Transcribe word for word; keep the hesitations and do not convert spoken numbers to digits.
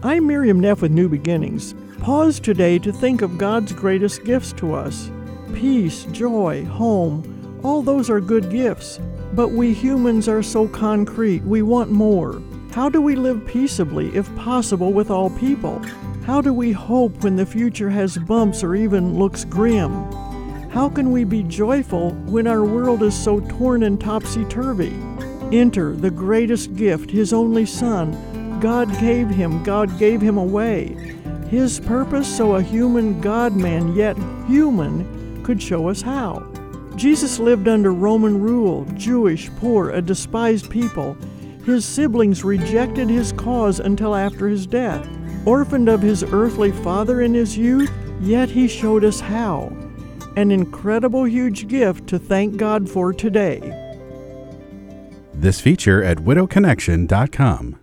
I'm Miriam Neff with New Beginnings. Pause today to think of God's greatest gifts to us. Peace, joy, home, all those are good gifts. But we humans are so concrete, we want more. How do we live peaceably, if possible, with all people? How do we hope when the future has bumps or even looks grim? How can we be joyful when our world is so torn and topsy-turvy? Enter the greatest gift, His only Son. God gave Him, God gave Him away. His purpose so a human God-man, yet human, could show us how. Jesus lived under Roman rule, Jewish, poor, a despised people. His siblings rejected His cause until after His death. Orphaned of His earthly father in His youth, yet He showed us how. An incredible, huge gift to thank God for today. This feature at widow connection dot com.